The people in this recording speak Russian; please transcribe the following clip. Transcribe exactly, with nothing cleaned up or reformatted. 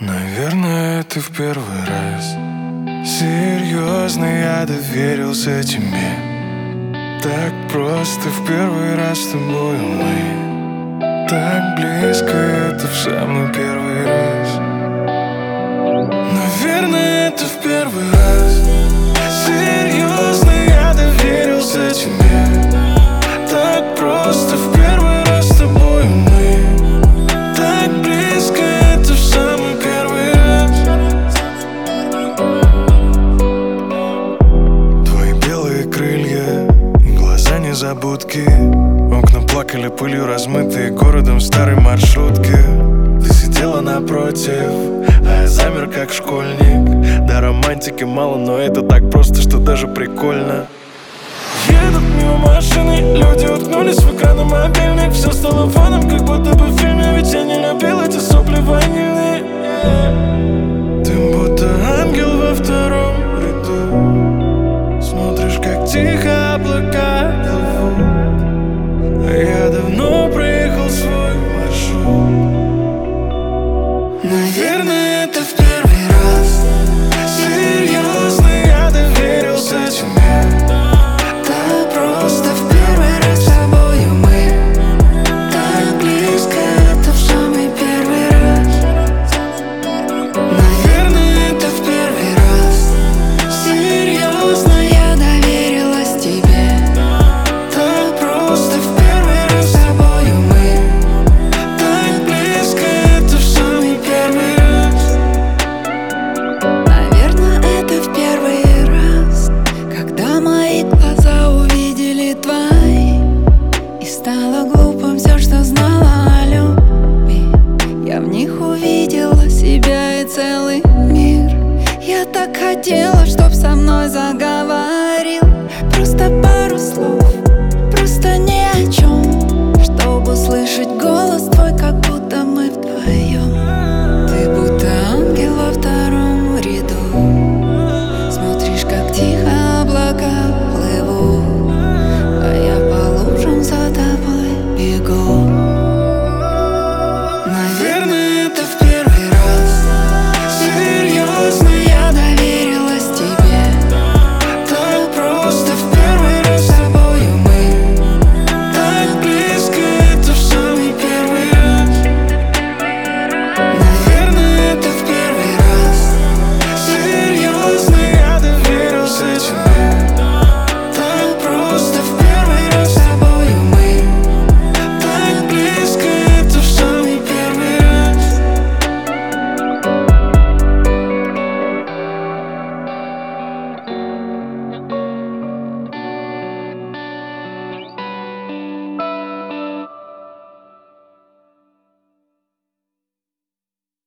Наверное, это в первый раз. Серьезно, я доверился тебе. Так просто в первый раз с тобой мы. Так близко, это в самый первый раз. Наверное, это в первый раз. Серьезно, я доверился тебе. Так просто в первый раз с тобой мы. Так близко, это в самый первый раз. Твои белые крылья и глаза незабудки. Окна плакали пылью, размытые городом в старой маршрутке. Ты сидела напротив, а я замер как школьник. Да, романтики мало, но это так просто, что даже прикольно. Едут мимо машины, люди уткнулись в экраны мобильник. Все стало фоном, как будто бы в фильме. Ведь я не любил эти сопли ванильные. Ты будто ангел во втором ряду. Смотришь, как тихо облака плывут. А я давно проехал свой маршрут. Наверное, это в первый раз. Серьезно, я доверился тебе. Так просто в первый раз с тобою мы. Так близко, это в самый первый раз. Наверное, это в первый раз. Серьезно, я доверилась тебе. Так просто в первый раз с тобою мы. Так близко, это в самый первый раз. Наверное, это в первый раз, когда мои глаза увидели твои. И стало глупым все, что знала о любви. Я в них увидела себя и целый мир. Я так хотела, чтоб со мной заговорить.